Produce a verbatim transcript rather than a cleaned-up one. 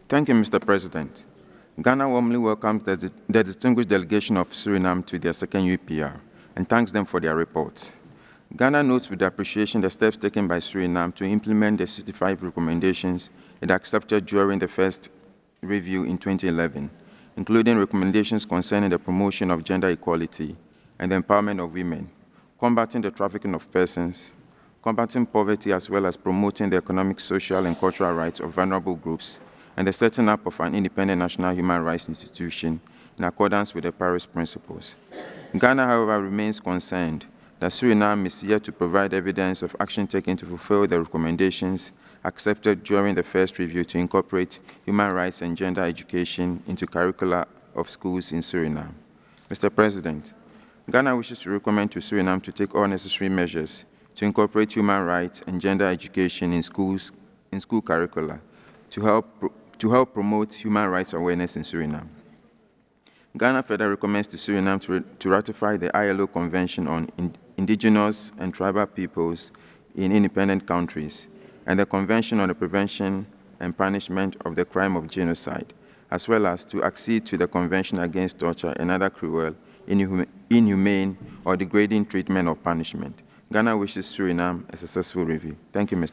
Thank you, Mister President. Ghana warmly welcomes the, the distinguished delegation of Suriname to their second U P R and thanks them for their report. Ghana notes with appreciation the steps taken by Suriname to implement the sixty-five recommendations it accepted during the first review in twenty eleven, including recommendations concerning the promotion of gender equality and the empowerment of women, combating the trafficking of persons, combating poverty, as well as promoting the economic, social, and cultural rights of vulnerable groups, and the setting up of an independent national human rights institution in accordance with the Paris Principles. Ghana, however, remains concerned that Suriname is yet to provide evidence of action taken to fulfill the recommendations accepted during the first review to incorporate human rights and gender education into curricula of schools in Suriname. Mister President, Ghana wishes to recommend to Suriname to take all necessary measures to incorporate human rights and gender education in schools, in school curricula to help, to help promote human rights awareness in Suriname. Ghana further recommends to Suriname to, to ratify the I L O Convention on in, Indigenous and Tribal Peoples in Independent Countries and the Convention on the Prevention and Punishment of the Crime of Genocide, as well as to accede to the Convention Against Torture and Other Cruel, Inhumane, or Degrading Treatment or Punishment. Ghana wishes Suriname a successful review. Thank you, Mister